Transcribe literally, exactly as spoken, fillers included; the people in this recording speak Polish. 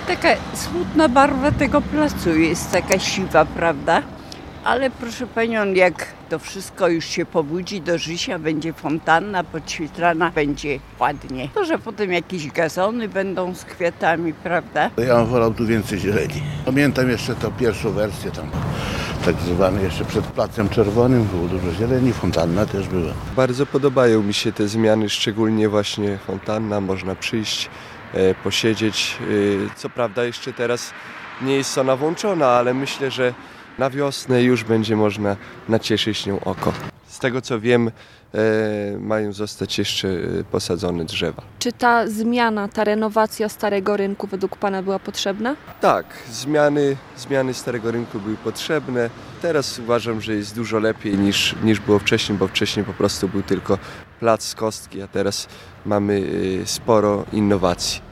Taka smutna barwa tego placu jest, taka siwa, prawda? Ale proszę Panią, jak to wszystko już się pobudzi do życia, będzie fontanna podświetlana, będzie ładnie. To, że potem jakieś gazony będą z kwiatami, prawda? Ja bym wolał tu więcej zieleni. Pamiętam jeszcze tę pierwszą wersję tam, tak zwane jeszcze przed Placem Czerwonym, było dużo zieleni, fontanna też była. Bardzo podobają mi się te zmiany, szczególnie właśnie fontanna, można przyjść, e, posiedzieć. E, co prawda jeszcze teraz nie jest ona włączona, ale myślę, że na wiosnę już będzie można nacieszyć nią oko. Z tego co wiem, e, mają zostać jeszcze e, posadzone drzewa. Czy ta zmiana, ta renowacja Starego Rynku według Pana była potrzebna? Tak, zmiany, zmiany Starego Rynku były potrzebne. Teraz uważam, że jest dużo lepiej niż, niż było wcześniej, bo wcześniej po prostu był tylko plac z kostki, a teraz mamy e, sporo innowacji.